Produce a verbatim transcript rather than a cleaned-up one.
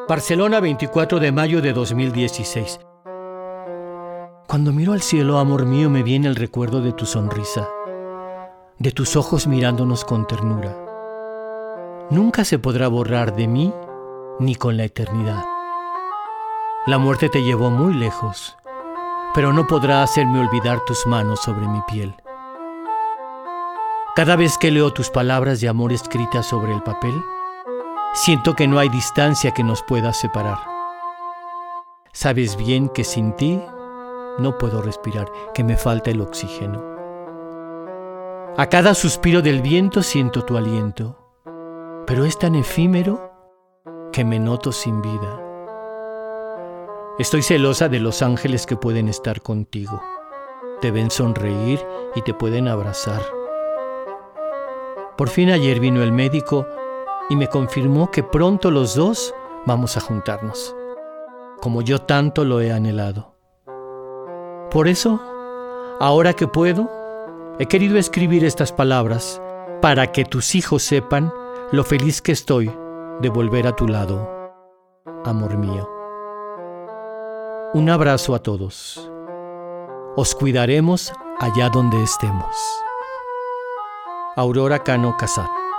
Barcelona, veinticuatro de mayo de dos mil dieciséis. Cuando miro al cielo, amor mío, me viene el recuerdo de tu sonrisa, de tus ojos mirándonos con ternura. Nunca se podrá borrar de mí ni con la eternidad. La muerte te llevó muy lejos, pero no podrá hacerme olvidar tus manos sobre mi piel. Cada vez que leo tus palabras de amor escritas sobre el papel, siento que no hay distancia que nos pueda separar. Sabes bien que sin ti no puedo respirar, que me falta el oxígeno. A cada suspiro del viento siento tu aliento, pero es tan efímero que me noto sin vida. Estoy celosa de los ángeles que pueden estar contigo. Te ven sonreír y te pueden abrazar. Por fin ayer vino el médico y me confirmó que pronto los dos vamos a juntarnos, como yo tanto lo he anhelado. Por eso, ahora que puedo, he querido escribir estas palabras para que tus hijos sepan lo feliz que estoy de volver a tu lado, amor mío. Un abrazo a todos. Os cuidaremos allá donde estemos. Aurora Cano Casat.